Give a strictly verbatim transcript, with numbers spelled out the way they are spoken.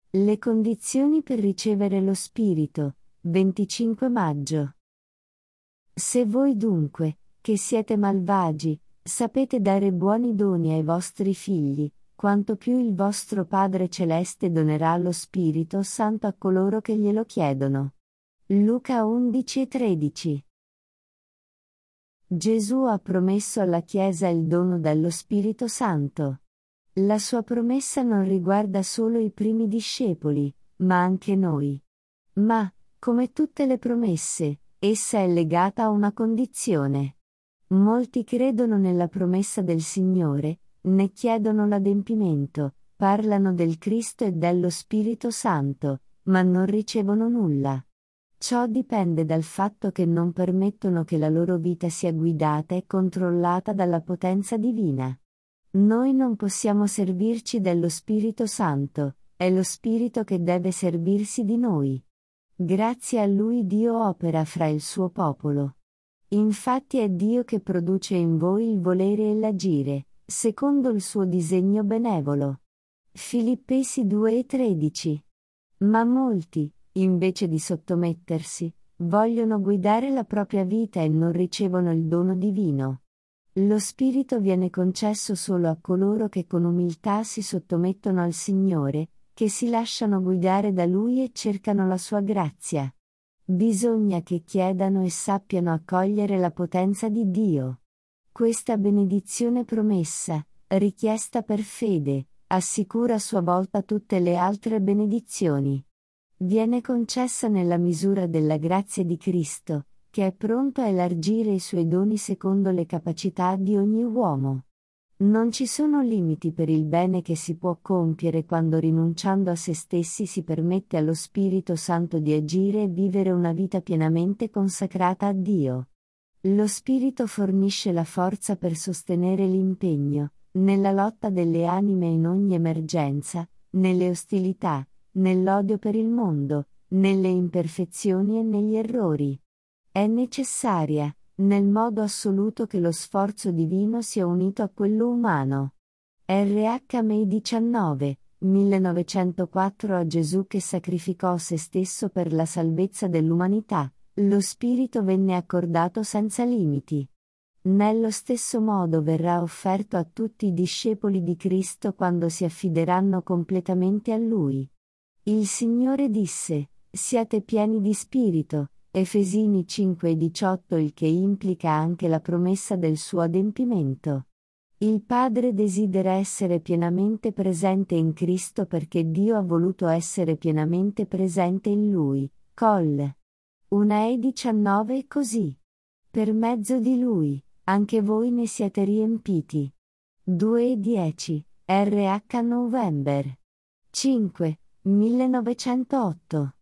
Le condizioni per ricevere lo Spirito, venticinque maggio. Se voi dunque, che siete malvagi, sapete dare buoni doni ai vostri figli, quanto più il vostro Padre Celeste donerà lo Spirito Santo a coloro che glielo chiedono. Luca undici e tredici. Gesù ha promesso alla Chiesa il dono dello Spirito Santo. La sua promessa non riguarda solo i primi discepoli, ma anche noi. Ma, come tutte le promesse, essa è legata a una condizione. Molti credono nella promessa del Signore, ne chiedono l'adempimento, parlano del Cristo e dello Spirito Santo, ma non ricevono nulla. Ciò dipende dal fatto che non permettono che la loro vita sia guidata e controllata dalla potenza divina. Noi non possiamo servirci dello Spirito Santo, è lo Spirito che deve servirsi di noi. Grazie a Lui Dio opera fra il suo popolo. Infatti è Dio che produce in voi il volere e l'agire, secondo il suo disegno benevolo. Filippesi due e tredici. Ma molti, invece di sottomettersi, vogliono guidare la propria vita e non ricevono il dono divino. Lo Spirito viene concesso solo a coloro che con umiltà si sottomettono al Signore, che si lasciano guidare da Lui e cercano la sua grazia. Bisogna che chiedano e sappiano accogliere la potenza di Dio. Questa benedizione promessa, richiesta per fede, assicura a sua volta tutte le altre benedizioni. Viene concessa nella misura della grazia di Cristo, che è pronto a elargire i suoi doni secondo le capacità di ogni uomo. Non ci sono limiti per il bene che si può compiere quando rinunciando a se stessi si permette allo Spirito Santo di agire e vivere una vita pienamente consacrata a Dio. Lo Spirito fornisce la forza per sostenere l'impegno, nella lotta delle anime in ogni emergenza, nelle ostilità, nell'odio per il mondo, nelle imperfezioni e negli errori. È necessaria, nel modo assoluto, che lo sforzo divino sia unito a quello umano. R H May diciannove, millenovecentoquattro A Gesù che sacrificò se stesso per la salvezza dell'umanità, lo Spirito venne accordato senza limiti. Nello stesso modo verrà offerto a tutti i discepoli di Cristo quando si affideranno completamente a Lui. Il Signore disse: siate pieni di spirito, Efesini cinque e diciotto, il che implica anche la promessa del suo adempimento. Il Padre desidera essere pienamente presente in Cristo perché Dio ha voluto essere pienamente presente in Lui. Col. uno e diciannove e così. Per mezzo di Lui, anche voi ne siete riempiti. due e dieci, R H November. cinque, millenovecentootto.